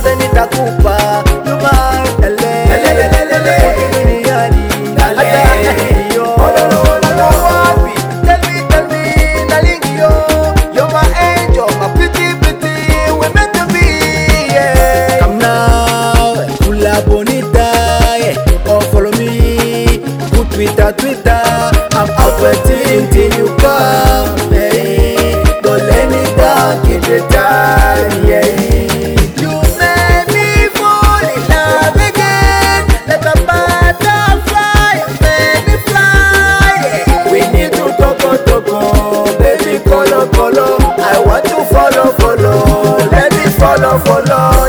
chochote nitakupa. Twitter, I'm up waiting till you come, hey. Don't let me down, keep the time, yeah. You made me fall in love again, like a butterfly, make me fly. We need to talk, baby, follow. I want to follow, let me follow.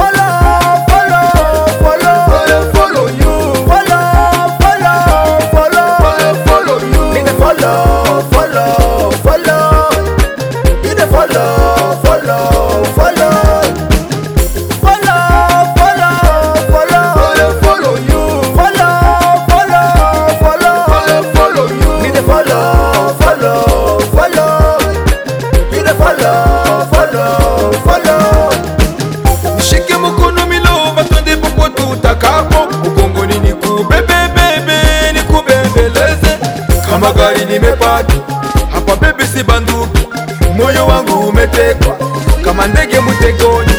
Kama gari nimepaki hapa, baby si banduki, moyo wangu umetekwa kama ndege mtegoni.